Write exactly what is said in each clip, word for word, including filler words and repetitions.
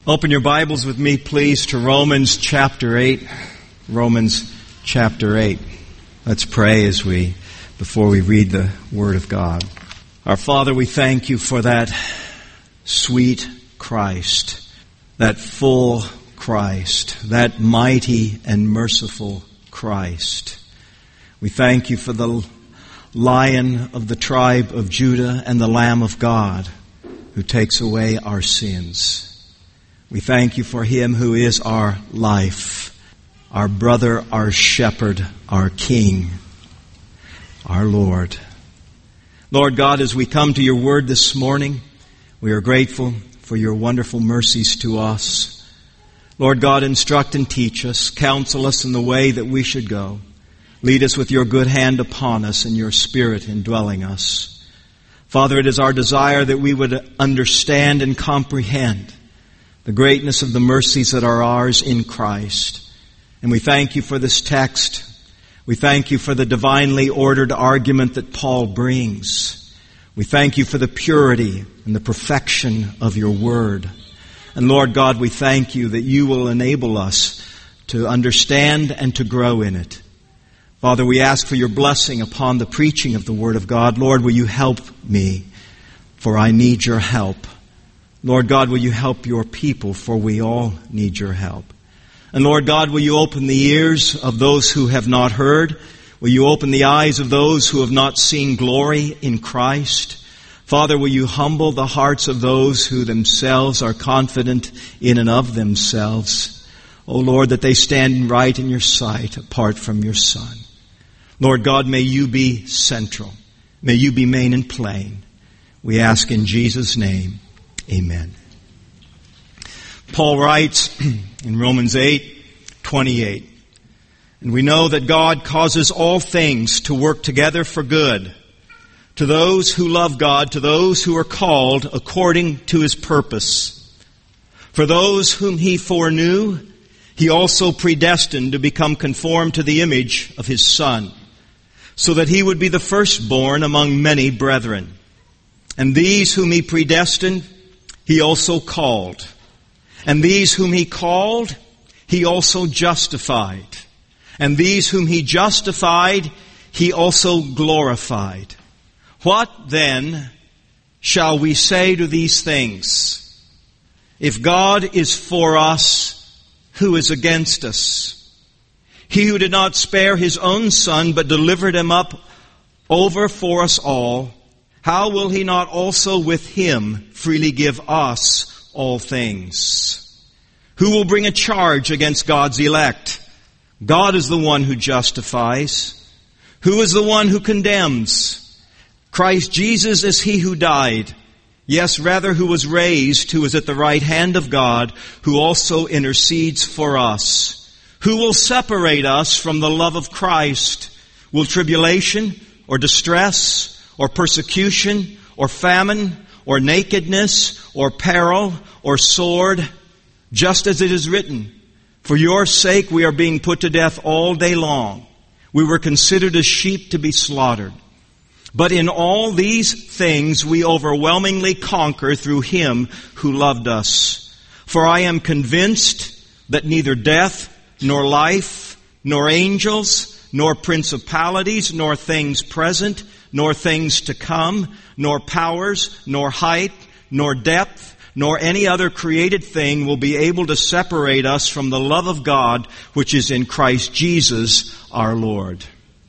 Open your Bibles with me, please, to Romans chapter eight. Romans chapter eight. Let's pray as we, before we read the Word of God. Our Father, we thank you for that sweet Christ, that full Christ, that mighty and merciful Christ. We thank you for the Lion of the tribe of Judah and the Lamb of God who takes away our sins. We thank you for Him who is our life, our brother, our shepherd, our King, our Lord. Lord God, as we come to your word this morning, we are grateful for your wonderful mercies to us. Lord God, instruct and teach us, counsel us in the way that we should go. Lead us with your good hand upon us and your Spirit indwelling us. Father, it is our desire that we would understand and comprehend the greatness of the mercies that are ours in Christ. And we thank you for this text. We thank you for the divinely ordered argument that Paul brings. We thank you for the purity and the perfection of your word. And Lord God, we thank you that you will enable us to understand and to grow in it. Father, we ask for your blessing upon the preaching of the word of God. Lord, will you help me, for I need your help. Lord God, will you help your people, for we all need your help. And Lord God, will you open the ears of those who have not heard? Will you open the eyes of those who have not seen glory in Christ? Father, will you humble the hearts of those who themselves are confident in and of themselves? O Lord, that they stand right in your sight apart from your Son. Lord God, may you be central. May you be main and plain. We ask in Jesus' name. Amen. Paul writes in Romans eight twenty-eight, and we know that God causes all things to work together for good to those who love God, to those who are called according to His purpose. For those whom He foreknew, He also predestined to become conformed to the image of His Son, so that He would be the firstborn among many brethren. And these whom He predestined, He also called. And these whom He called, He also justified. And these whom He justified, He also glorified. What then shall we say to these things? If God is for us, who is against us? He who did not spare His own Son, but delivered Him up over for us all, how will He not also with Him freely give us all things? Who will bring a charge against God's elect? God is the one who justifies. Who is the one who condemns? Christ Jesus is He who died. Yes, rather who was raised, who is at the right hand of God, who also intercedes for us. Who will separate us from the love of Christ? Will tribulation or distress or persecution, or famine, or nakedness, or peril, or sword, just as it is written, for your sake we are being put to death all day long. We were considered as sheep to be slaughtered. But in all these things we overwhelmingly conquer through Him who loved us. For I am convinced that neither death, nor life, nor angels, nor principalities, nor things present, nor things to come, nor powers, nor height, nor depth, nor any other created thing will be able to separate us from the love of God which is in Christ Jesus our Lord.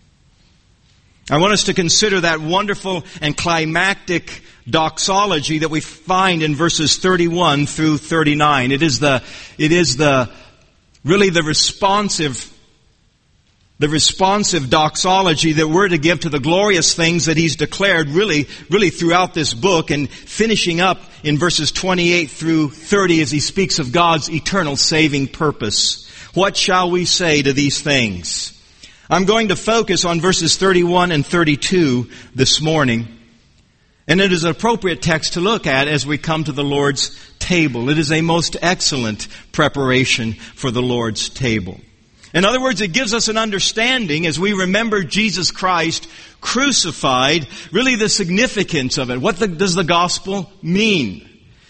I want us to consider that wonderful and climactic doxology that we find in verses thirty-one through thirty-nine. It is the, it is the, really the responsive The responsive doxology that we're to give to the glorious things that He's declared really, really throughout this book, and finishing up in verses twenty-eight through thirty as He speaks of God's eternal saving purpose. What shall we say to these things? I'm going to focus on verses thirty-one and thirty-two this morning. And it is an appropriate text to look at as we come to the Lord's table. It is a most excellent preparation for the Lord's table. In other words, it gives us an understanding as we remember Jesus Christ crucified, really the significance of it. What the, does the gospel mean?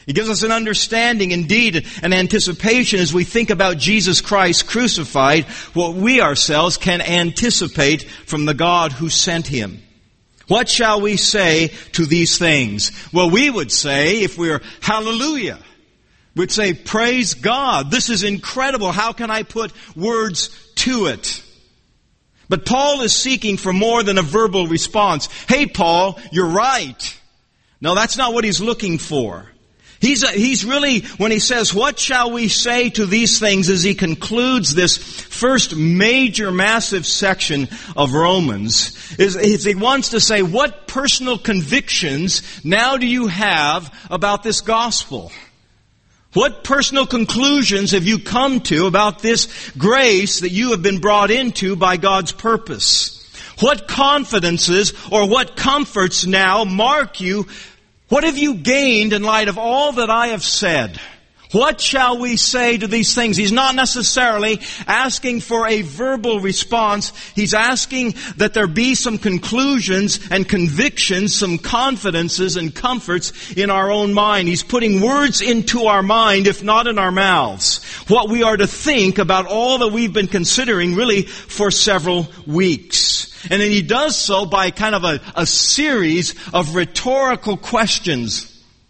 He gives us an understanding, indeed, an anticipation as we think about Jesus Christ crucified, what we ourselves can anticipate from the God who sent Him. What shall we say to these things? Well, we would say, if we're hallelujah, we'd say, praise God. This is incredible. How can I put words to it? But Paul is seeking for more than a verbal response. Hey, Paul, you're right. No, that's not what he's looking for. He's, he's really, when he says, what shall we say to these things, as he concludes this first major, massive section of Romans, is, is he wants to say, what personal convictions now do you have about this gospel? What personal conclusions have you come to about this grace that you have been brought into by God's purpose? What confidences or what comforts now mark you? What have you gained in light of all that I have said? What shall we say to these things? He's not necessarily asking for a verbal response. He's asking that there be some conclusions and convictions, some confidences and comforts in our own mind. He's putting words into our mind, if not in our mouths, what we are to think about all that we've been considering really for several weeks. And then he does so by kind of a, a series of rhetorical questions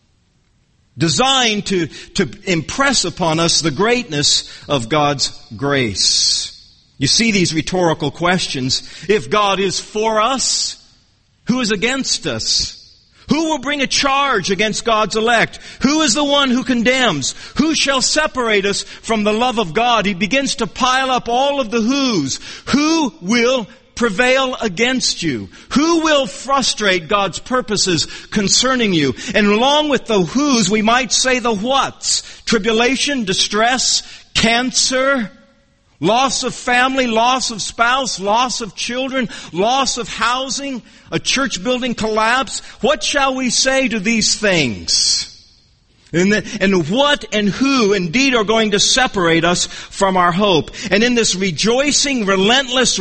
designed to, to impress upon us the greatness of God's grace. You see these rhetorical questions. If God is for us, who is against us? Who will bring a charge against God's elect? Who is the one who condemns? Who shall separate us from the love of God? He begins to pile up all of the who's. Who will prevail against you? Who will frustrate God's purposes concerning you? And along with the who's, we might say the what's. Tribulation, distress, cancer, loss of family, loss of spouse, loss of children, loss of housing, a church building collapse. What shall we say to these things? And, the, and what and who indeed are going to separate us from our hope? And in this rejoicing, relentless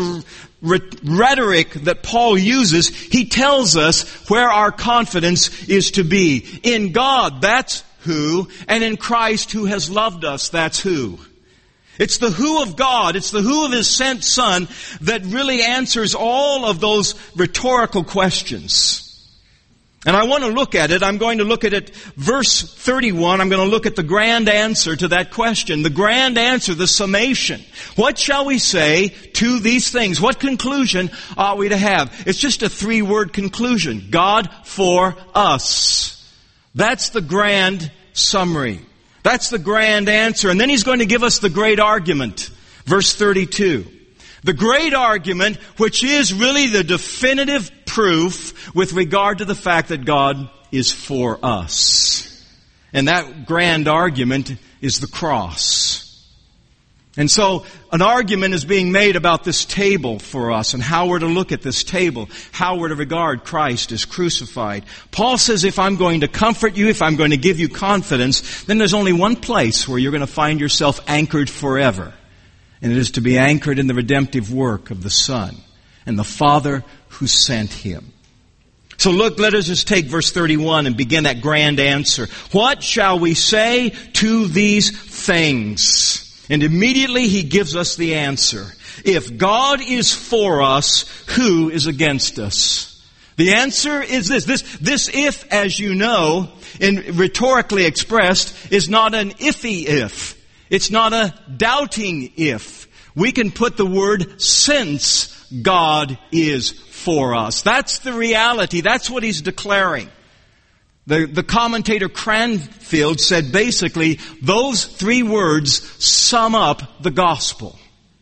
rhetoric that Paul uses, he tells us where our confidence is to be. In God, that's who, and in Christ who has loved us, that's who. It's the who of God, it's the who of His sent Son that really answers all of those rhetorical questions. And I want to look at it. I'm going to look at it, verse thirty-one. I'm going to look at the grand answer to that question. The grand answer, the summation. What shall we say to these things? What conclusion ought we to have? It's just a three-word conclusion. God for us. That's the grand summary. That's the grand answer. And then he's going to give us the great argument. Verse thirty-two. The great argument, which is really the definitive proof with regard to the fact that God is for us. And that grand argument is the cross. And so an argument is being made about this table for us and how we're to look at this table, how we're to regard Christ as crucified. Paul says if I'm going to comfort you, if I'm going to give you confidence, then there's only one place where you're going to find yourself anchored forever. And it is to be anchored in the redemptive work of the Son and the Father who sent Him. So look, let us just take verse thirty-one and begin that grand answer. What shall we say to these things? And immediately he gives us the answer. If God is for us, who is against us? The answer is this. This, this if, as you know, in rhetorically expressed, is not an iffy if. It's not a doubting if. We can put the word since God is for us. That's the reality. That's what he's declaring. The, the commentator Cranfield said basically those three words sum up the gospel.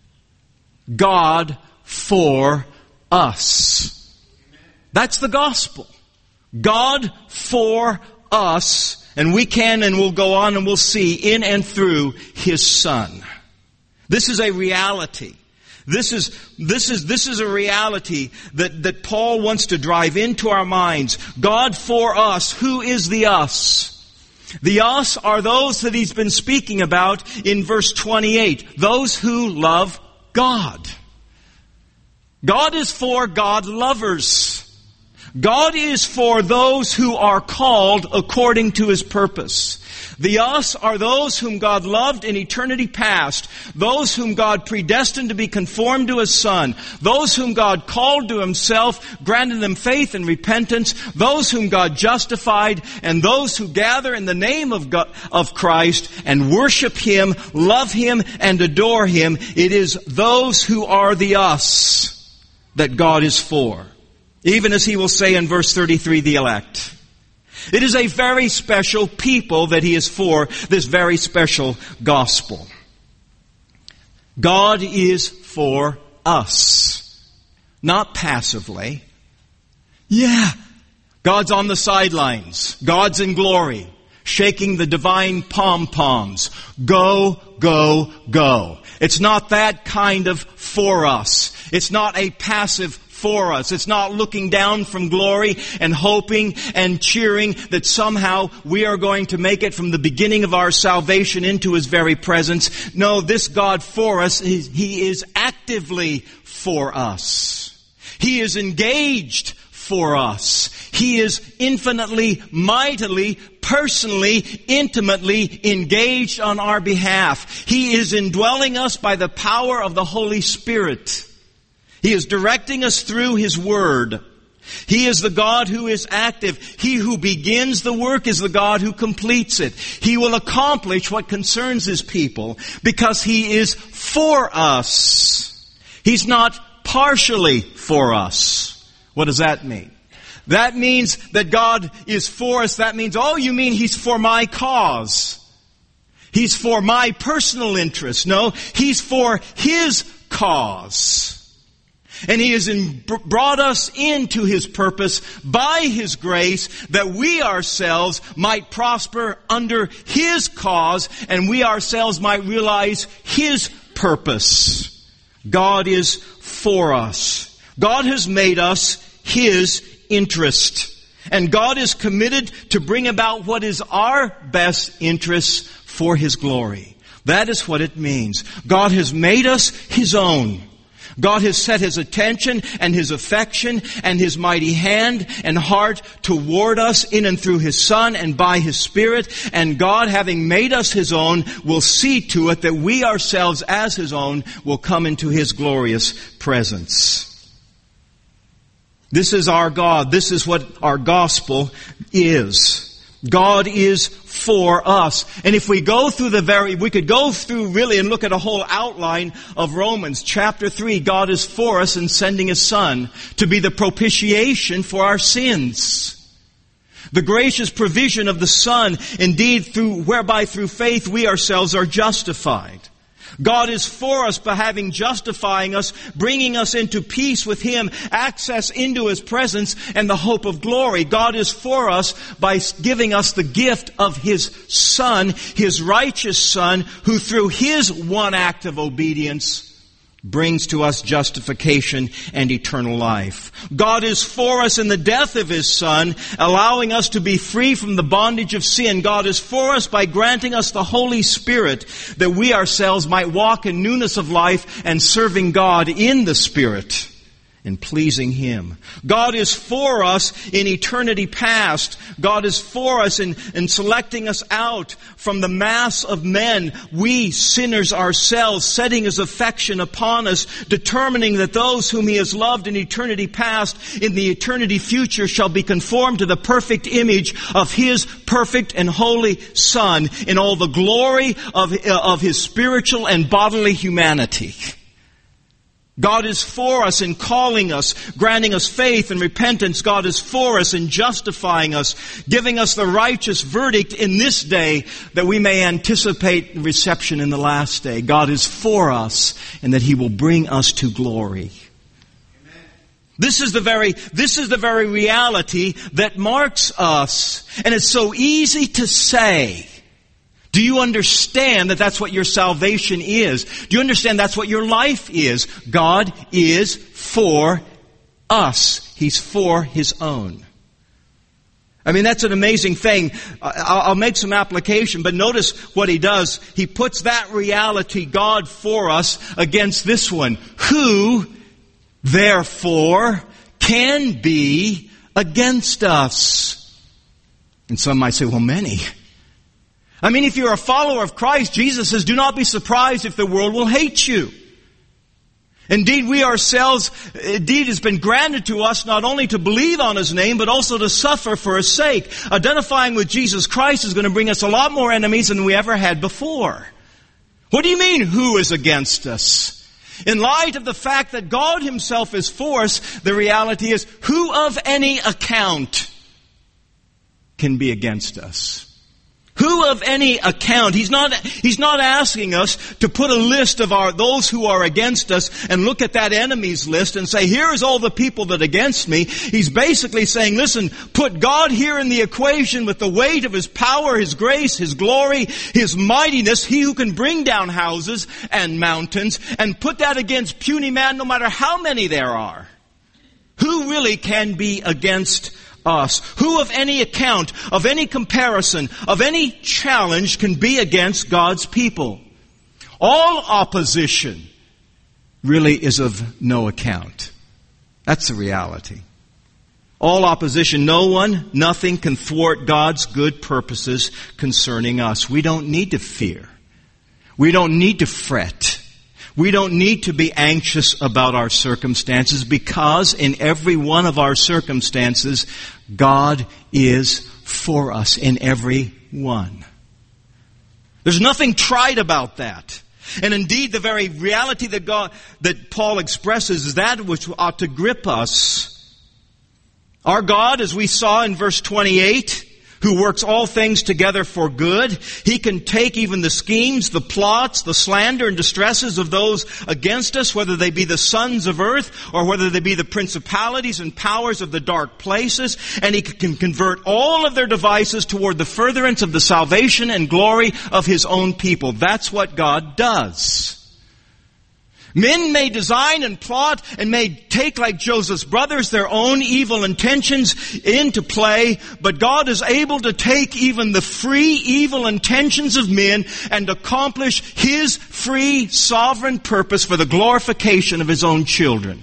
God for us. That's the gospel. God for us. And we can and will go on and we'll see in and through His Son. This is a reality. This is, this is, this is a reality that, that Paul wants to drive into our minds. God for us. Who is the us? The us are those that he's been speaking about in verse twenty-eight. Those who love God. God is for God lovers. God is for those who are called according to His purpose. The us are those whom God loved in eternity past, those whom God predestined to be conformed to His Son, those whom God called to Himself, granted them faith and repentance, those whom God justified, and those who gather in the name of God, of Christ and worship Him, love Him, and adore Him. It is those who are the us that God is for. Even as He will say in verse thirty-three, the elect. It is a very special people that He is for, this very special gospel. God is for us. Not passively. Yeah, God's on the sidelines. God's in glory, shaking the divine pom-poms. Go, go, go. It's not that kind of for us. It's not a passive for us. It's not looking down from glory and hoping and cheering that somehow we are going to make it from the beginning of our salvation into His very presence. No, this God for us, He is actively for us. He is engaged for us. He is infinitely, mightily, personally, intimately engaged on our behalf. He is indwelling us by the power of the Holy Spirit. He is directing us through His Word. He is the God who is active. He who begins the work is the God who completes it. He will accomplish what concerns His people because He is for us. He's not partially for us. What does that mean? That means that God is for us. That means, oh, you mean He's for my cause. He's for my personal interest. No, He's for His cause. And He has in, brought us into His purpose by His grace that we ourselves might prosper under His cause and we ourselves might realize His purpose. God is for us. God has made us His interest. And God is committed to bring about what is our best interest for His glory. That is what it means. God has made us His own. God has set His attention and His affection and His mighty hand and heart toward us in and through His Son and by His Spirit. And God, having made us His own, will see to it that we ourselves as His own will come into His glorious presence. This is our God. This is what our gospel is. God is for us. And if we go through the very, we could go through really and look at a whole outline of Romans chapter three. God is for us in sending His Son to be the propitiation for our sins. The gracious provision of the Son, indeed, through whereby through faith we ourselves are justified. God is for us by having justifying us, bringing us into peace with Him, access into His presence, and the hope of glory. God is for us by giving us the gift of His Son, His righteous Son, who through His one act of obedience brings to us justification and eternal life. God is for us in the death of His Son, allowing us to be free from the bondage of sin. God is for us by granting us the Holy Spirit that we ourselves might walk in newness of life and serving God in the Spirit and pleasing Him. God is for us in eternity past. God is for us in, in selecting us out from the mass of men, we sinners ourselves, setting His affection upon us, determining that those whom He has loved in eternity past, in the eternity future, shall be conformed to the perfect image of His perfect and holy Son in all the glory of, of His spiritual and bodily humanity. God is for us in calling us, granting us faith and repentance. God is for us in justifying us, giving us the righteous verdict in this day that we may anticipate reception in the last day. God is for us and that He will bring us to glory. Amen. This is the very, this is the very reality that marks us. And it's so easy to say. Do you understand that that's what your salvation is? Do you understand that's what your life is? God is for us. He's for His own. I mean, that's an amazing thing. I'll make some application, but notice what He does. He puts that reality, God for us, against this one. Who, therefore, can be against us? And some might say, well, many. I mean, if you're a follower of Christ, Jesus says, do not be surprised if the world will hate you. Indeed, we ourselves, indeed, has been granted to us not only to believe on His name, but also to suffer for His sake. Identifying with Jesus Christ is going to bring us a lot more enemies than we ever had before. What do you mean, who is against us? In light of the fact that God Himself is for us, the reality is, who of any account can be against us? Who of any account? He's not, he's not asking us to put a list of our, those who are against us and look at that enemies list and say, here's all the people that are against me. He's basically saying, listen, put God here in the equation with the weight of His power, His grace, His glory, His mightiness, He who can bring down houses and mountains, and put that against puny man no matter how many there are. Who really can be against us? Who of any account, of any comparison, of any challenge can be against God's people? All opposition really is of no account. That's the reality. All opposition, no one, nothing can thwart God's good purposes concerning us. We don't need to fear. We don't need to fret. We don't need to be anxious about our circumstances, because in every one of our circumstances, God is for us in every one. There's nothing trite about that. And indeed, the very reality that God, that Paul expresses is that which ought to grip us. Our God, as we saw in verse twenty-eight, who works all things together for good. He can take even the schemes, the plots, the slander and distresses of those against us, whether they be the sons of earth or whether they be the principalities and powers of the dark places, and He can convert all of their devices toward the furtherance of the salvation and glory of His own people. That's what God does. Men may design and plot and may take, like Joseph's brothers, their own evil intentions into play, but God is able to take even the free evil intentions of men and accomplish His free sovereign purpose for the glorification of His own children.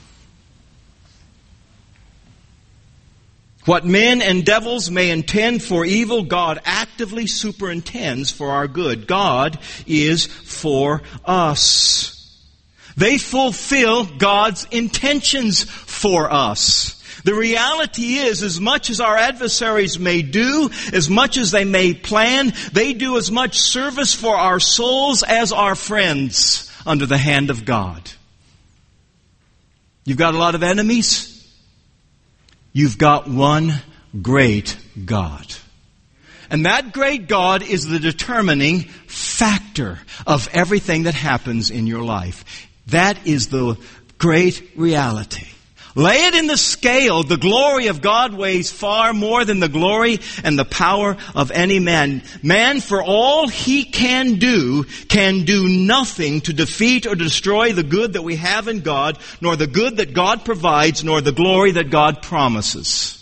What men and devils may intend for evil, God actively superintends for our good. God is for us. They fulfill God's intentions for us. The reality is, as much as our adversaries may do, as much as they may plan, they do as much service for our souls as our friends under the hand of God. You've got a lot of enemies. You've got one great God. And that great God is the determining factor of everything that happens in your life. That is the great reality. Lay it in the scale. The glory of God weighs far more than the glory and the power of any man. Man, for all he can do, can do nothing to defeat or destroy the good that we have in God, nor the good that God provides, nor the glory that God promises.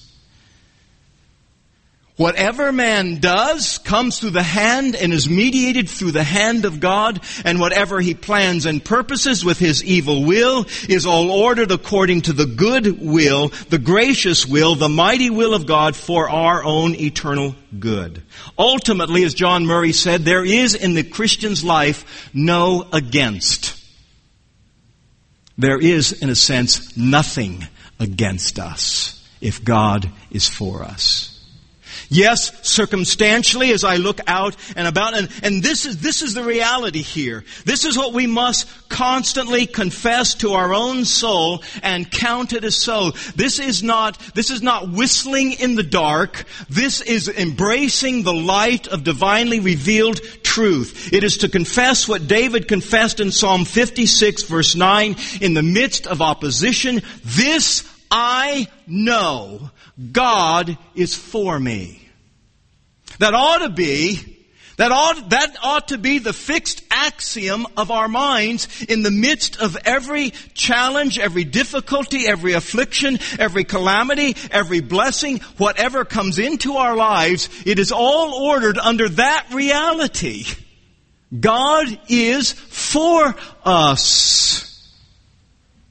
Whatever man does comes through the hand and is mediated through the hand of God, and whatever he plans and purposes with his evil will is all ordered according to the good will, the gracious will, the mighty will of God for our own eternal good. Ultimately, as John Murray said, there is in the Christian's life no against. There is, in a sense, nothing against us if God is for us. Yes, circumstantially, as I look out and about, and, and this is, this is the reality here. This is what we must constantly confess to our own soul and count it as so. This is not, this is not whistling in the dark. This is embracing the light of divinely revealed truth. It is to confess what David confessed in Psalm fifty-six verse nine, in the midst of opposition. This I know, God is for me. That ought to be, that ought, that ought to be the fixed axiom of our minds in the midst of every challenge, every difficulty, every affliction, every calamity, every blessing, whatever comes into our lives. It is all ordered under that reality. God is for us.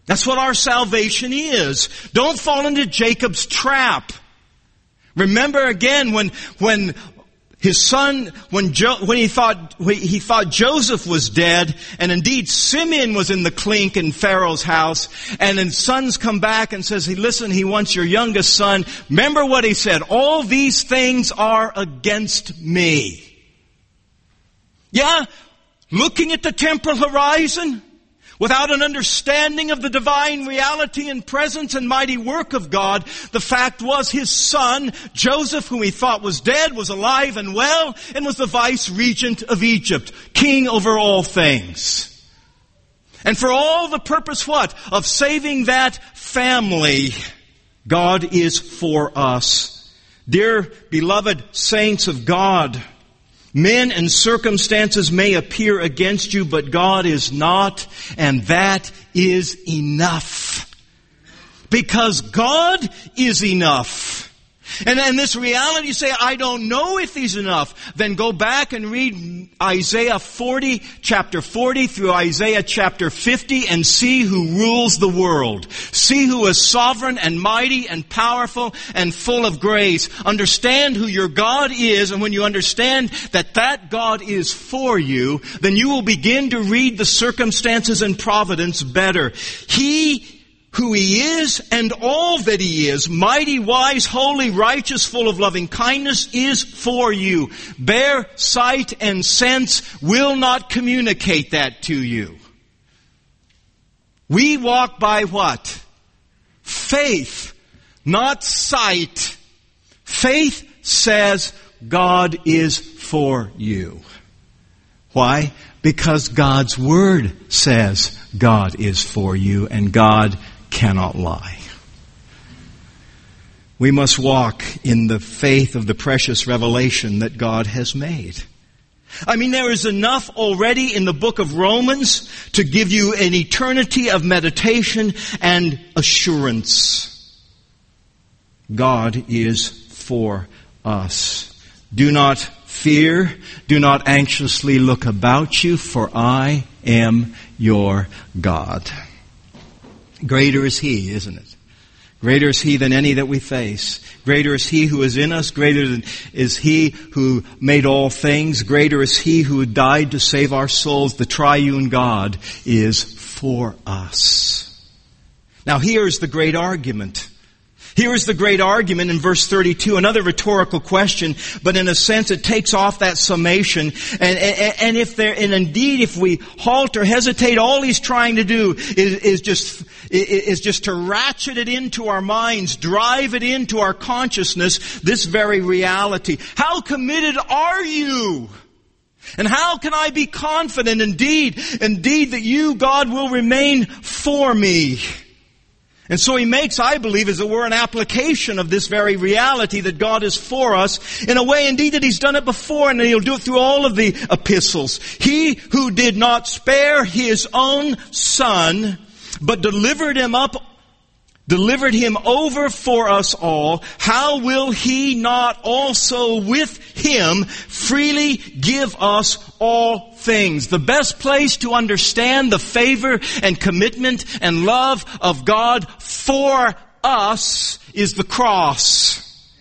That's what our salvation is. Don't fall into Jacob's trap. Remember again when, when his son, when jo, when he thought, he thought Joseph was dead, and indeed Simeon was in the clink in Pharaoh's house, and then sons come back and says, hey, listen, he wants your youngest son. Remember what he said, all these things are against me. Yeah, looking at the temporal horizon, without an understanding of the divine reality and presence and mighty work of God, the fact was his son, Joseph, whom he thought was dead, was alive and well, and was the vice-regent of Egypt, king over all things. And for all the purpose, what? Of saving that family, God is for us. Dear beloved saints of God, men and circumstances may appear against you, but God is not, and that is enough. Because God is enough. And then this reality, you say, I don't know if He's enough. Then go back and read Isaiah forty, chapter forty through Isaiah chapter fifty, and see who rules the world. See who is sovereign and mighty and powerful and full of grace. Understand who your God is, and when you understand that that God is for you, then you will begin to read the circumstances and providence better. He who He is and all that He is, mighty, wise, holy, righteous, full of loving kindness, is for you. Bare sight and sense will not communicate that to you. We walk by what? Faith, not sight. Faith says God is for you. Why? Because God's Word says God is for you, and God cannot lie. We must walk in the faith of the precious revelation that God has made. I mean, there is enough already in the book of Romans to give you an eternity of meditation and assurance. God is for us. Do not fear. Do not anxiously look about you, for I am your God. Greater is He, isn't it? Greater is He than any that we face. Greater is He who is in us. Greater than is He who made all things. Greater is He who died to save our souls. The triune God is for us. Now here's the great argument. Here is the great argument in verse thirty-two, another rhetorical question, but in a sense it takes off that summation. And, and, and if there, and indeed if we halt or hesitate, all he's trying to do is, is just, is just to ratchet it into our minds, drive it into our consciousness, this very reality. How committed are you? And how can I be confident indeed, indeed that you, God, will remain for me? And so he makes, I believe, as it were, an application of this very reality that God is for us in a way, indeed, that He's done it before, and He'll do it through all of the epistles. He who did not spare His own Son, but delivered Him up, delivered Him over for us all, how will He not also with Him freely give us all things? The best place to understand the favor and commitment and love of God for us is the cross.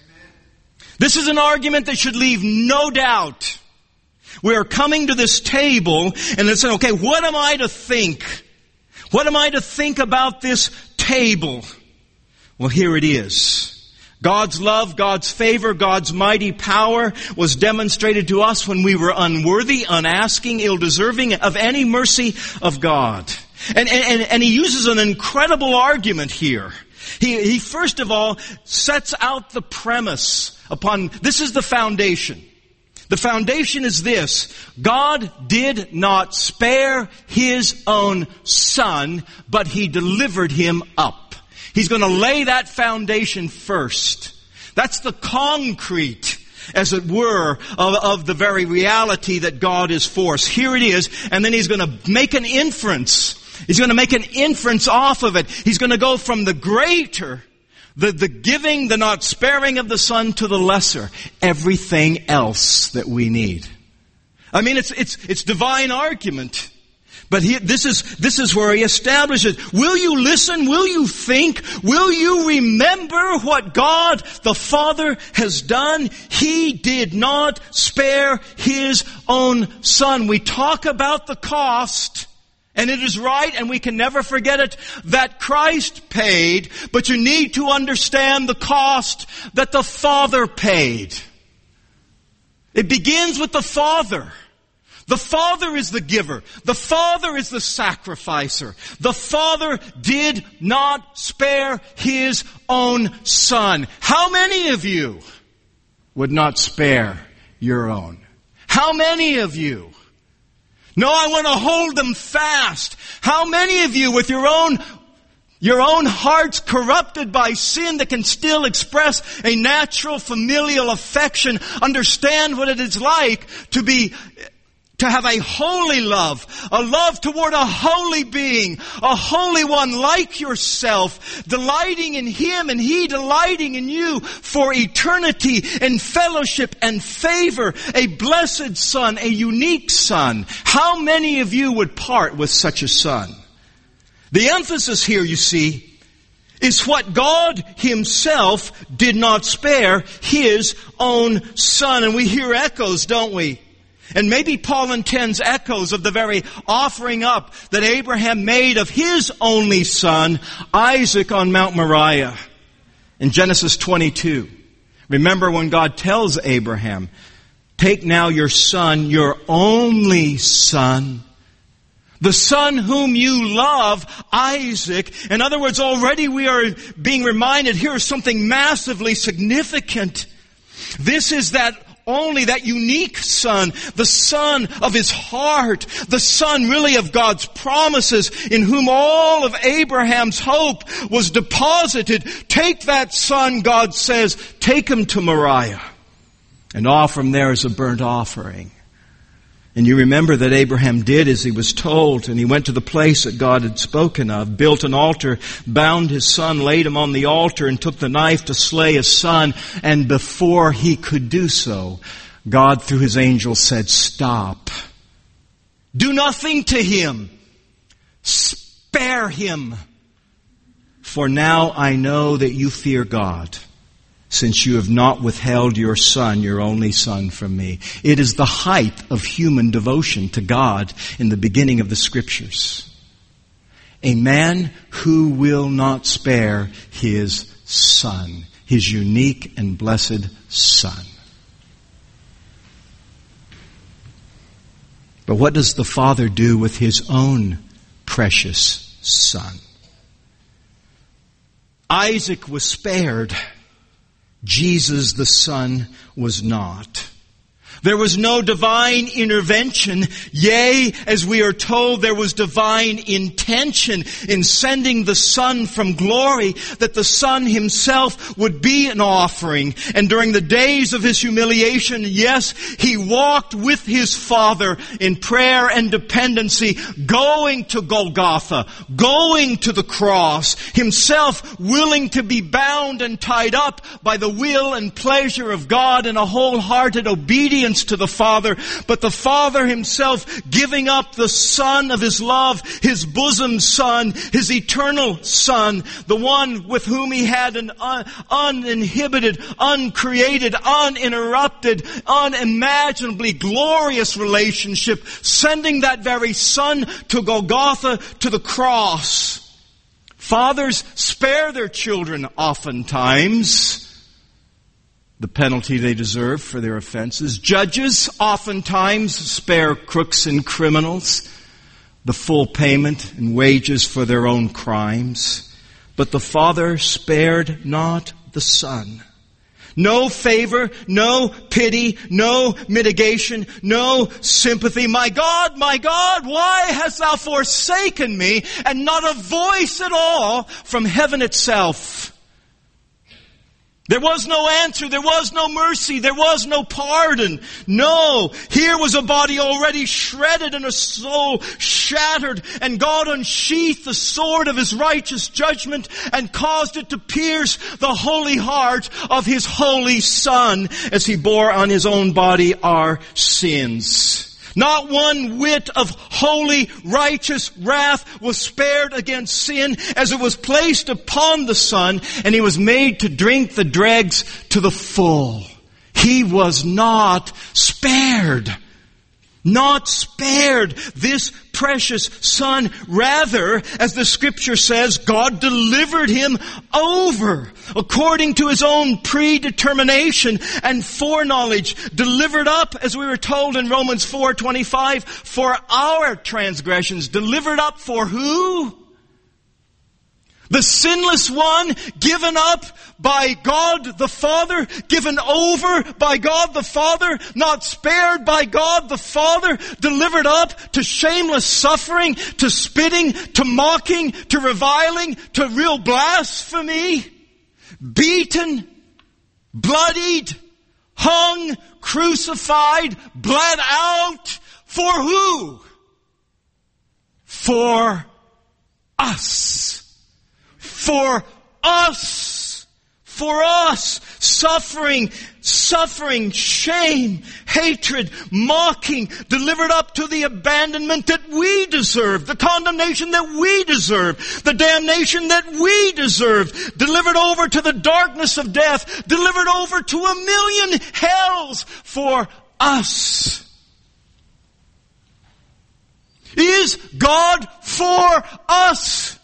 This is an argument that should leave no doubt. We are coming to this table and it's saying, okay, what am I to think? What am I to think about this table? Well, here it is. God's love, God's favor, God's mighty power was demonstrated to us when we were unworthy, unasking, ill-deserving of any mercy of God. And, and, and he uses an incredible argument here. He, he first of all sets out the premise upon, this is the foundation. The foundation is this: God did not spare His own Son, but He delivered Him up. He's going to lay that foundation first. That's the concrete, as it were, of, of the very reality that God is for us. Here it is, and then He's going to make an inference. He's going to make an inference off of it. He's going to go from the greater, the, the giving, the not sparing of the Son, to the lesser, everything else that we need. I mean, it's, it's, it's divine argument. But he, this is, this is where he establishes, will you listen? Will you think? Will you remember what God the Father has done? He did not spare His own Son. We talk about the cost, and it is right, and we can never forget it, that Christ paid, but you need to understand the cost that the Father paid. It begins with the Father. The Father is the giver. The Father is the sacrificer. The Father did not spare His own Son. How many of you would not spare your own? How many of you? No, I want to hold them fast. How many of you with your own Your own hearts corrupted by sin that can still express a natural familial affection, understand what it is like to be, to have a holy love, a love toward a holy being, a holy one like yourself, delighting in Him and He delighting in you for eternity and fellowship and favor, a blessed Son, a unique Son. How many of you would part with such a Son? The emphasis here, you see, is what God Himself did not spare His own Son. And we hear echoes, don't we? And maybe Paul intends echoes of the very offering up that Abraham made of his only son, Isaac, on Mount Moriah in Genesis twenty-two. Remember when God tells Abraham, take now your son, your only son, the son whom you love, Isaac. In other words, already we are being reminded here of something massively significant. This is that only that unique Son, the Son of His heart, the Son really of God's promises, in whom all of Abraham's hope was deposited. Take that Son, God says, take Him to Moriah and offer Him there as a burnt offering. And you remember that Abraham did as he was told, and he went to the place that God had spoken of, built an altar, bound his son, laid him on the altar, and took the knife to slay his son. And before he could do so, God through His angel said, stop. Do nothing to him. Spare him. For now I know that you fear God, since you have not withheld your son, your only son, from me. It is the height of human devotion to God in the beginning of the Scriptures. A man who will not spare his son, his unique and blessed Son. But what does the Father do with His own precious Son? Isaac was spared. Jesus the Son was not. There was no divine intervention. Yea, as we are told, there was divine intention in sending the Son from glory, that the Son Himself would be an offering. And during the days of His humiliation, yes, He walked with His Father in prayer and dependency, going to Golgotha, going to the cross, Himself willing to be bound and tied up by the will and pleasure of God in a wholehearted obedience to the Father, but the Father Himself giving up the Son of His love, His bosom Son, His eternal Son, the one with whom He had an un- uninhibited, uncreated, uninterrupted, unimaginably glorious relationship, sending that very Son to Golgotha, to the cross. Fathers spare their children oftentimes the penalty they deserve for their offenses. Judges oftentimes spare crooks and criminals the full payment and wages for their own crimes. But the Father spared not the Son. No favor, no pity, no mitigation, no sympathy. My God, my God, why hast Thou forsaken me? And not a voice at all from heaven itself. There was no answer. There was no mercy. There was no pardon. No. Here was a body already shredded and a soul shattered. And God unsheathed the sword of His righteous judgment and caused it to pierce the holy heart of His holy Son as He bore on His own body our sins. Not one whit of holy, righteous wrath was spared against sin, as it was placed upon the Son, and He was made to drink the dregs to the full. He was not spared. Not spared, this precious Son. Rather, as the Scripture says, God delivered Him over according to His own predetermination and foreknowledge. Delivered up, as we were told in Romans four twenty-five, for our transgressions. Delivered up for who? The sinless one, given up by God the Father, given over by God the Father, not spared by God the Father, delivered up to shameless suffering, to spitting, to mocking, to reviling, to real blasphemy, beaten, bloodied, hung, crucified, bled out. For who? For us. For us, for us, suffering, suffering, shame, hatred, mocking, delivered up to the abandonment that we deserve, the condemnation that we deserve, the damnation that we deserve, delivered over to the darkness of death, delivered over to a million hells for us. Is God for us?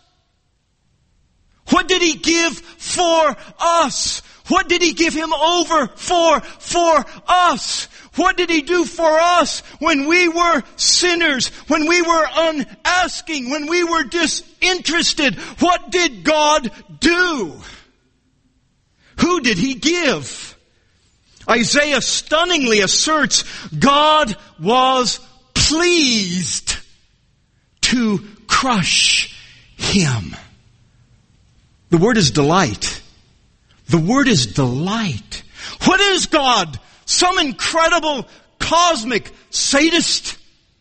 What did He give for us? What did He give Him over for, for us? What did He do for us when we were sinners, when we were unasking, when we were disinterested? What did God do? Who did He give? Isaiah stunningly asserts God was pleased to crush Him. The word is delight. The word is delight. What is God? Some incredible cosmic sadist?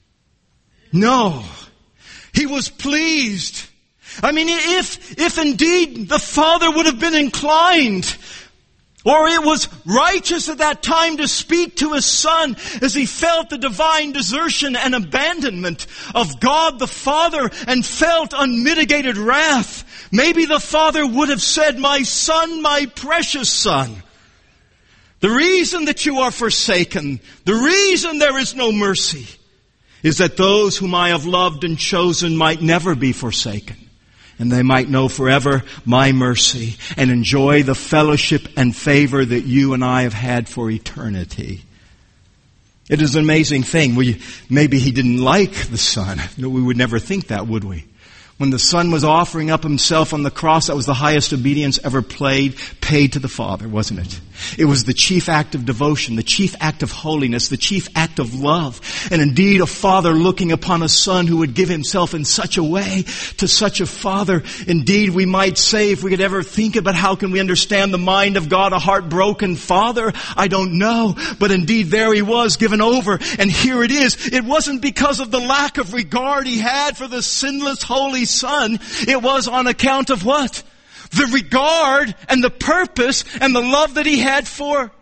No. He was pleased. I mean, if, if indeed the Father would have been inclined, or it was righteous at that time to speak to His Son as He felt the divine desertion and abandonment of God the Father and felt unmitigated wrath, maybe the Father would have said, "My Son, my precious Son, the reason that you are forsaken, the reason there is no mercy, is that those whom I have loved and chosen might never be forsaken, and they might know forever my mercy and enjoy the fellowship and favor that you and I have had for eternity." It is an amazing thing. We, maybe He didn't like the Son. No, we would never think that, would we? When the Son was offering up Himself on the cross, that was the highest obedience ever played, paid to the Father, wasn't it? It was the chief act of devotion, the chief act of holiness, the chief act of love. And indeed, a father looking upon a son who would give himself in such a way to such a father. Indeed, we might say, if we could ever think about how can we understand the mind of God, a heartbroken father, I don't know. But indeed, there He was given over. And here it is. It wasn't because of the lack of regard He had for the sinless, holy Son. It was on account of what? The regard and the purpose and the love that He had for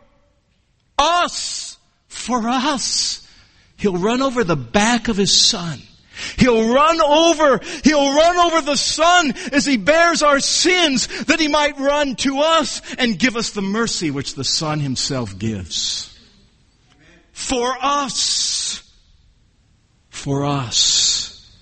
us. For us. He'll run over the back of His Son. He'll run over, He'll run over the Son as He bears our sins, that He might run to us and give us the mercy which the Son Himself gives. For us. For us.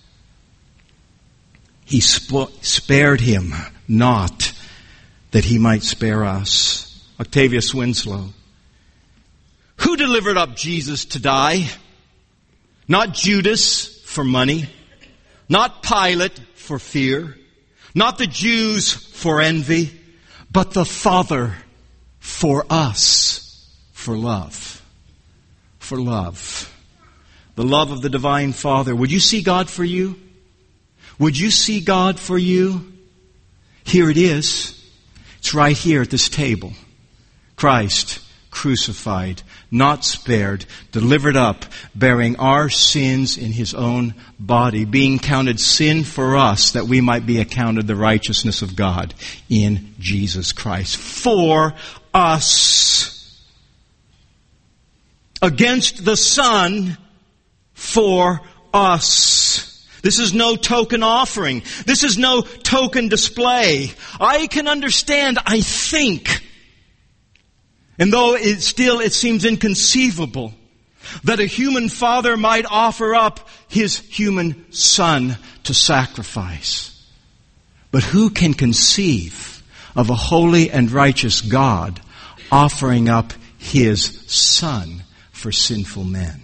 He sp- spared Him not, that He might spare us. Octavius Winslow. Who delivered up Jesus to die? Not Judas for money. Not Pilate for fear. Not the Jews for envy. But the Father for us. For love. For love. The love of the divine Father. Would you see God for you? Would you see God for you? Here it is. It's right here at this table. Christ crucified, not spared, delivered up, bearing our sins in His own body, being counted sin for us, that we might be accounted the righteousness of God in Jesus Christ. For us. Against the Son, for us. This is no token offering. This is no token display. I can understand, I think, and though it still it seems inconceivable, that a human father might offer up his human son to sacrifice. But who can conceive of a holy and righteous God offering up his son for sinful men?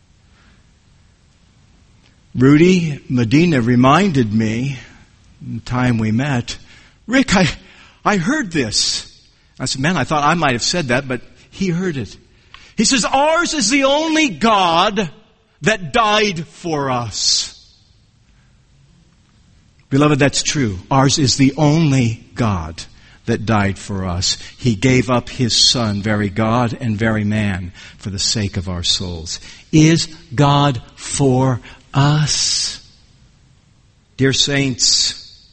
Rudy Medina reminded me, the time we met, Rick, I, I heard this. I said, man, I thought I might have said that, but he heard it. He says, ours is the only God that died for us. Beloved, that's true. Ours is the only God that died for us. He gave up His Son, very God and very man, for the sake of our souls. Is God for us? Dear saints,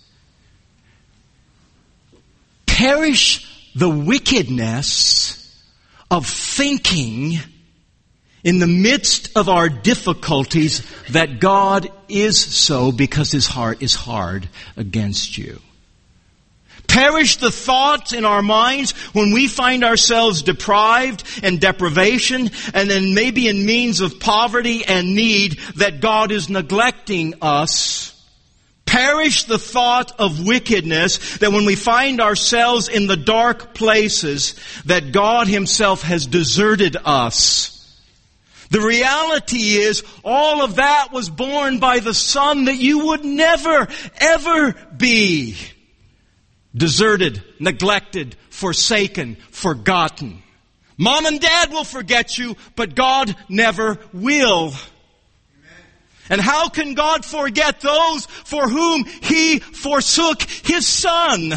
perish the wickedness of thinking in the midst of our difficulties that God is so because His heart is hard against you. Perish the thoughts in our minds when we find ourselves deprived and deprivation, and then maybe in means of poverty and need, that God is neglecting us. Perish the thought of wickedness that when we find ourselves in the dark places, that God Himself has deserted us. The reality is, all of that was borne by the Son that you would never, ever be deserted, neglected, forsaken, forgotten. Mom and Dad will forget you, but God never will. And how can God forget those for whom He forsook His Son?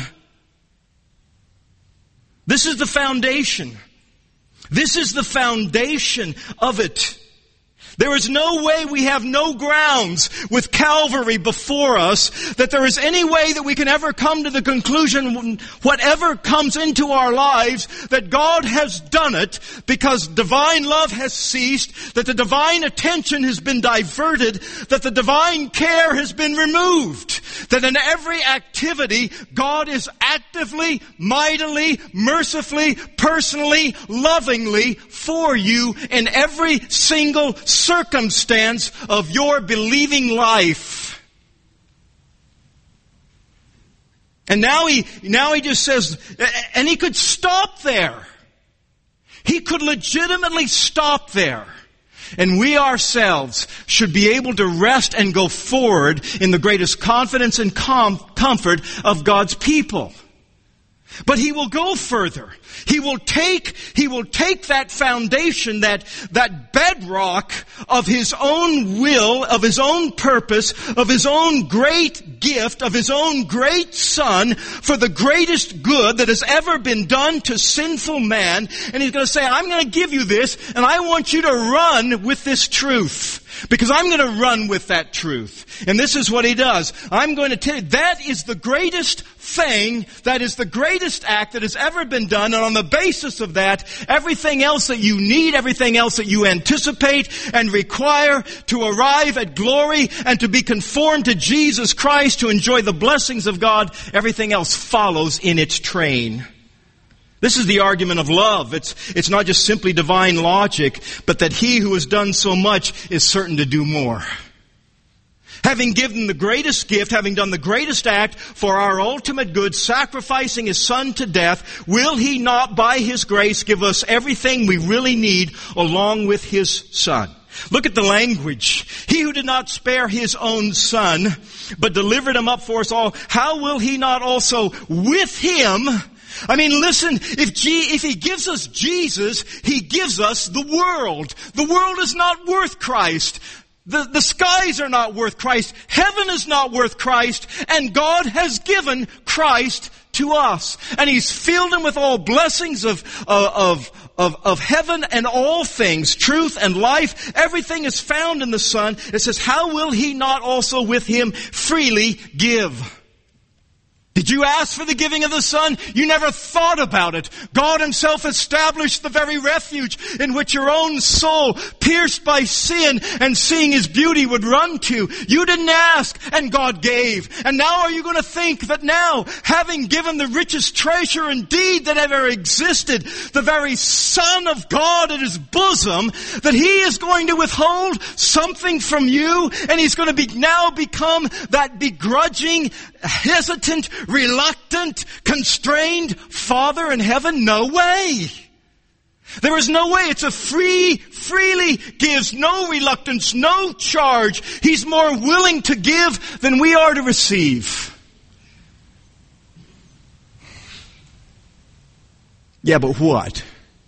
This is the foundation. This is the foundation of it. There is no way, we have no grounds with Calvary before us that there is any way that we can ever come to the conclusion, whatever comes into our lives, that God has done it because divine love has ceased, that the divine attention has been diverted, that the divine care has been removed, that in every activity God is actively, mightily, mercifully, personally, lovingly for you in every single circumstance of your believing life. And now he, now he just says, and he could stop there. He could legitimately stop there. And we ourselves should be able to rest and go forward in the greatest confidence and com- comfort of God's people. But He will go further. He will take, He will take that foundation, that, that bedrock of His own will, of His own purpose, of His own great gift, of His own great Son, for the greatest good that has ever been done to sinful man. And He's going to say, I'm going to give you this, and I want you to run with this truth. Because I'm going to run with that truth. And this is what He does. I'm going to tell you, that is the greatest thing, that is the greatest act that has ever been done. And on the basis of that, everything else that you need, everything else that you anticipate and require to arrive at glory and to be conformed to Jesus Christ, to enjoy the blessings of God, everything else follows in its train. This is the argument of love. It's, it's not just simply divine logic, but that He who has done so much is certain to do more. Having given the greatest gift, having done the greatest act for our ultimate good, sacrificing His Son to death, will He not by His grace give us everything we really need along with His Son? Look at the language. He who did not spare His own Son, but delivered Him up for us all, how will He not also with Him... I mean, listen, if G, if He gives us Jesus, He gives us the world. The world is not worth Christ. The, the skies are not worth Christ. Heaven is not worth Christ. And God has given Christ to us. And He's filled Him with all blessings of, of, of, of heaven and all things, truth and life. Everything is found in the Son. It says, how will He not also with Him freely give? Did you ask for the giving of the Son? You never thought about it. God Himself established the very refuge in which your own soul, pierced by sin and seeing His beauty, would run to. You didn't ask, and God gave. And now are you going to think that now, having given the richest treasure indeed that ever existed, the very Son of God at His bosom, that He is going to withhold something from you, and He's going to be now become that begrudging, hesitant, reluctant, constrained Father in heaven? No way. There is no way. It's a free, freely gives, no reluctance, no charge. He's more willing to give than we are to receive. Yeah, but what?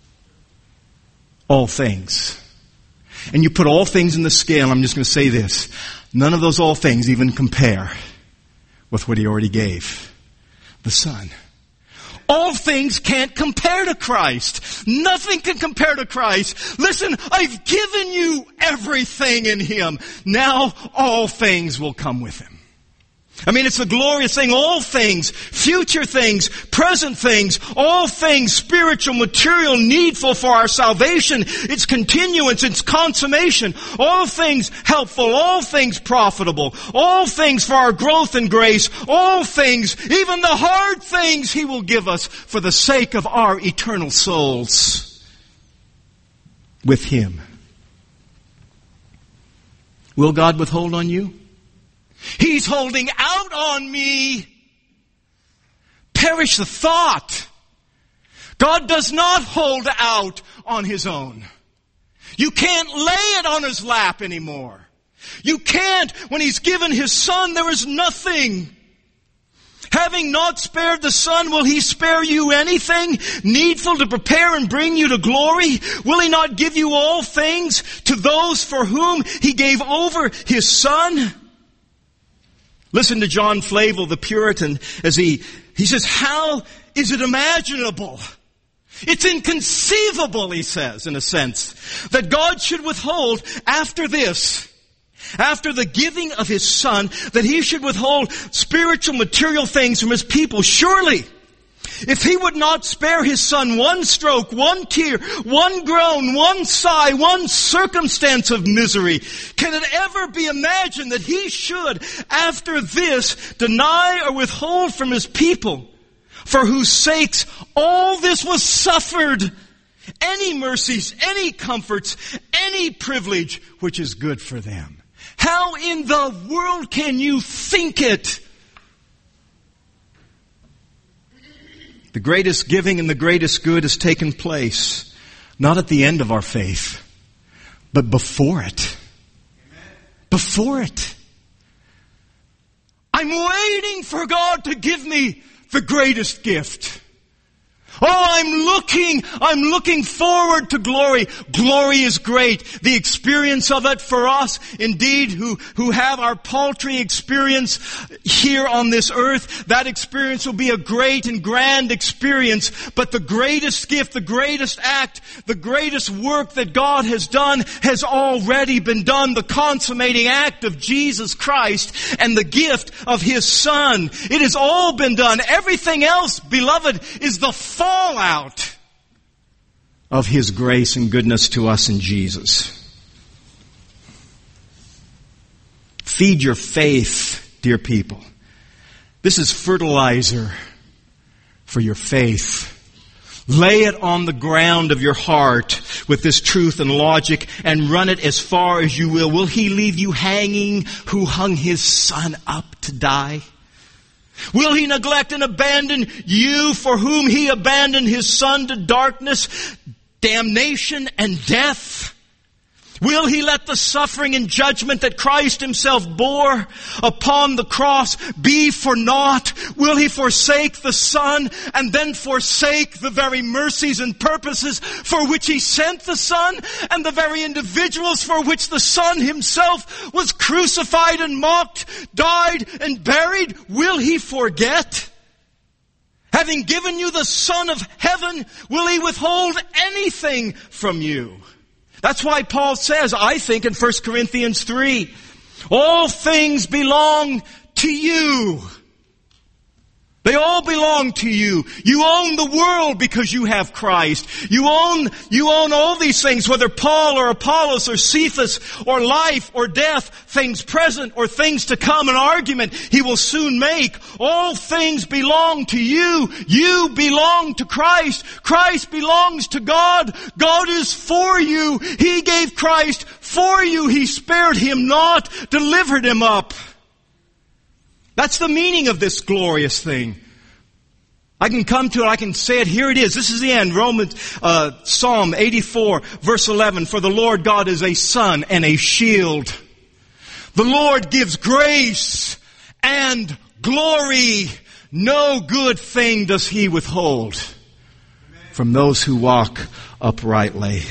All things. And you put all things in the scale, I'm just going to say this. None of those all things even compare with what He already gave. The Son. All things can't compare to Christ. Nothing can compare to Christ. Listen, I've given you everything in Him. Now all things will come with Him. I mean, it's a glorious thing. All things, future things, present things, all things spiritual, material, needful for our salvation, its continuance, its consummation, all things helpful, all things profitable, all things for our growth and grace, all things, even the hard things He will give us for the sake of our eternal souls with Him. Will God withhold on you? He's holding out on me. Perish the thought. God does not hold out on His own. You can't lay it on His lap anymore. You can't. When He's given His Son, there is nothing. Having not spared the Son, will He spare you anything needful to prepare and bring you to glory? Will He not give you all things to those for whom He gave over His Son? Listen to John Flavel, the Puritan, as he, he says, how is it imaginable? It's inconceivable, he says, in a sense, that God should withhold after this, after the giving of His Son, that He should withhold spiritual, material things from His people. Surely, if He would not spare His Son one stroke, one tear, one groan, one sigh, one circumstance of misery, can it ever be imagined that He should, after this, deny or withhold from His people, for whose sakes all this was suffered, any mercies, any comforts, any privilege which is good for them? How in the world can you think it? The greatest giving and the greatest good has taken place, not at the end of our faith, but before it. Before it. I'm waiting for God to give me the greatest gift. Oh, I'm looking, I'm looking forward to glory. Glory is great. The experience of it for us, indeed, who, who have our paltry experience here on this earth, that experience will be a great and grand experience. But the greatest gift, the greatest act, the greatest work that God has done has already been done. The consummating act of Jesus Christ and the gift of His Son. It has all been done. Everything else, beloved, is the fallout of His grace and goodness to us in Jesus. Feed your faith, dear people. This is fertilizer for your faith. Lay it on the ground of your heart with this truth and logic and run it as far as you will. Will He leave you hanging who hung His Son up to die? Will He neglect and abandon you for whom He abandoned His Son to darkness, damnation, and death? Will He let the suffering and judgment that Christ Himself bore upon the cross be for naught? Will He forsake the Son and then forsake the very mercies and purposes for which He sent the Son and the very individuals for which the Son Himself was crucified and mocked, died and buried? Will He forget? Having given you the Son of Heaven, will He withhold anything from you? That's why Paul says, I think in First Corinthians three, all things belong to you. They all belong to you. You own the world because you have Christ. You own, you own all these things, whether Paul or Apollos or Cephas or life or death, things present or things to come, an argument he will soon make. All things belong to you. You belong to Christ. Christ belongs to God. God is for you. He gave Christ for you. He spared him not, delivered him up. That's the meaning of this glorious thing. I can come to it, I can say it, here it is. This is the end. Romans, uh, Psalm eighty-four, verse eleven. For the Lord God is a sun and a shield. The Lord gives grace and glory. No good thing does he withhold from those who walk uprightly.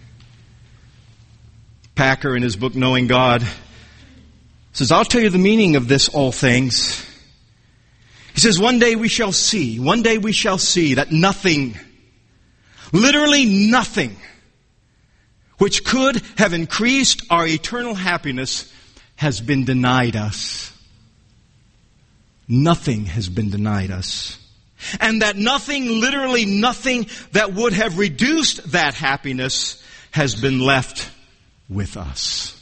Packer, in his book, Knowing God, says, I'll tell you the meaning of this all things. He says, one day we shall see, one day we shall see that nothing, literally nothing, which could have increased our eternal happiness has been denied us. Nothing has been denied us. And that nothing, literally nothing that would have reduced that happiness has been left with us.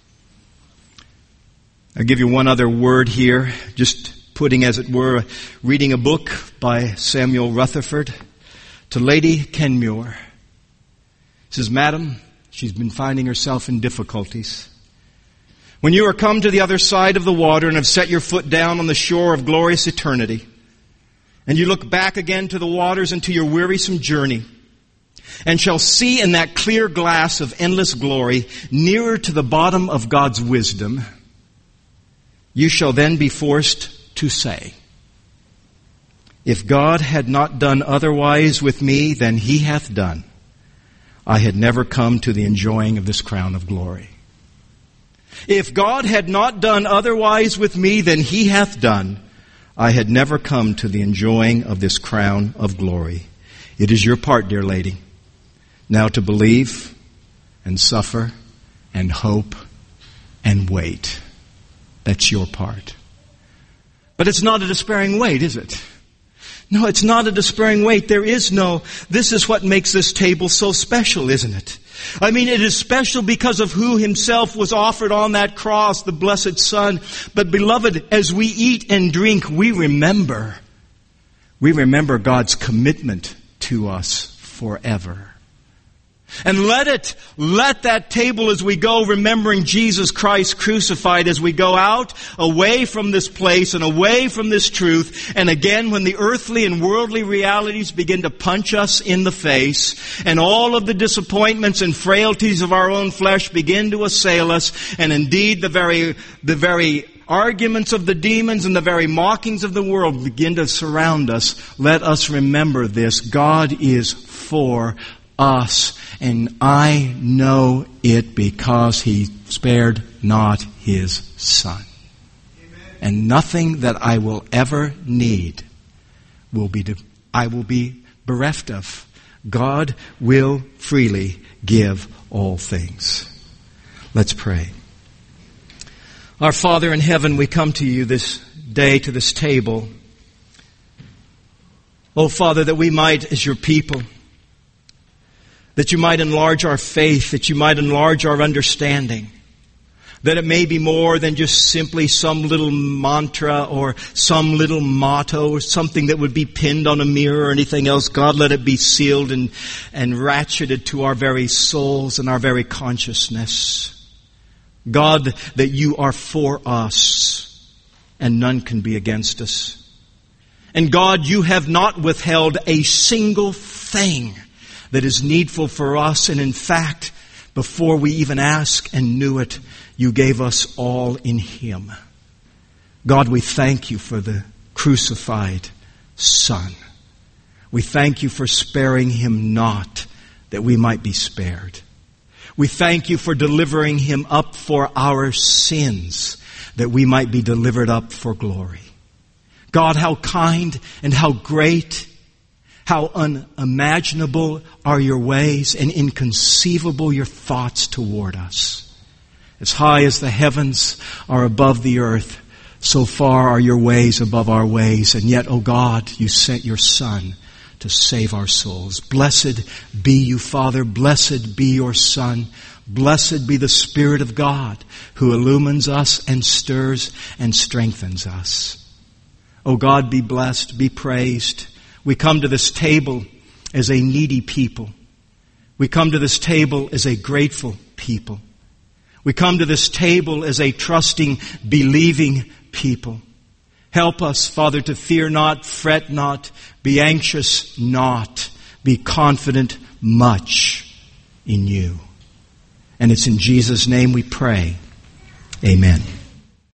I'll give you one other word here, just putting, as it were, reading a book by Samuel Rutherford to Lady Kenmure. He says, Madam, she's been finding herself in difficulties. When you are come to the other side of the water and have set your foot down on the shore of glorious eternity, and you look back again to the waters and to your wearisome journey, and shall see in that clear glass of endless glory, nearer to the bottom of God's wisdom, you shall then be forced to say, if God had not done otherwise with me than he hath done, I had never come to the enjoying of this crown of glory. If God had not done otherwise with me than he hath done, I had never come to the enjoying of this crown of glory. It is your part, dear lady, now to believe and suffer and hope and wait. That's your part. But it's not a despairing wait, is it? No, it's not a despairing wait. There is no, this is what makes this table so special, isn't it? I mean, it is special because of who himself was offered on that cross, the blessed Son. But beloved, as we eat and drink, we remember. We remember God's commitment to us forever. And let it, let that table as we go, remembering Jesus Christ crucified, as we go out, away from this place and away from this truth, and again when the earthly and worldly realities begin to punch us in the face, and all of the disappointments and frailties of our own flesh begin to assail us, and indeed the very, the very arguments of the demons and the very mockings of the world begin to surround us, let us remember this. God is for us, and I know it because he spared not his Son. Amen. And nothing that I will ever need will be, I will be bereft of. God will freely give all things. Let's pray. Our Father in heaven, we come to you this day, to this table. Oh, Father, that we might, as your people, that you might enlarge our faith, that you might enlarge our understanding, that it may be more than just simply some little mantra or some little motto or something that would be pinned on a mirror or anything else. God, let it be sealed and, and ratcheted to our very souls and our very consciousness. God, that you are for us and none can be against us. And God, you have not withheld a single thing that is needful for us. And in fact, before we even ask and knew it, you gave us all in him. God, we thank you for the crucified Son. We thank you for sparing him not, that we might be spared. We thank you for delivering him up for our sins, that we might be delivered up for glory. God, how kind and how great, how unimaginable are your ways and inconceivable your thoughts toward us. As high as the heavens are above the earth, So far are your ways above our ways, and yet, O God, you sent your Son to save our souls. Blessed be you, Father. Blessed be your Son. Blessed be the Spirit of God who illumines us and stirs and strengthens us. O God, be blessed, be praised. We come to this table as a needy people. We come to this table as a grateful people. We come to this table as a trusting, believing people. Help us, Father, to fear not, fret not, be anxious not, be confident much in you. And it's in Jesus' name we pray. Amen.